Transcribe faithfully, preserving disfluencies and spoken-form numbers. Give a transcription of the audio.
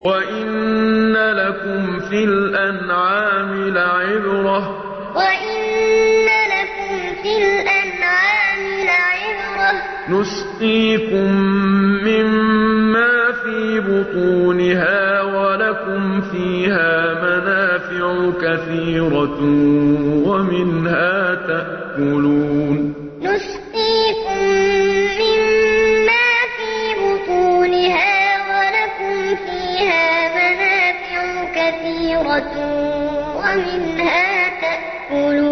وَإِنَّ لَكُمْ فِي الْأَنْعَامِ لَعِبْرَةً ۖ نُّسْقِيكُم مِّمَّا فِي بُطُونِهَا وَلَكُمْ فِيهَا مَنَافِعُ كَثِيرَةٌ وَمِنْهَا تَأْكُلُونَ نُّسْقِيكُم مِّمَّا فِي بُطُونِهَا وَلَكُمْ فِيهَا مَنَافِعُ كَثِيرَةٌ وَمِنْهَا تَأْكُلُونَ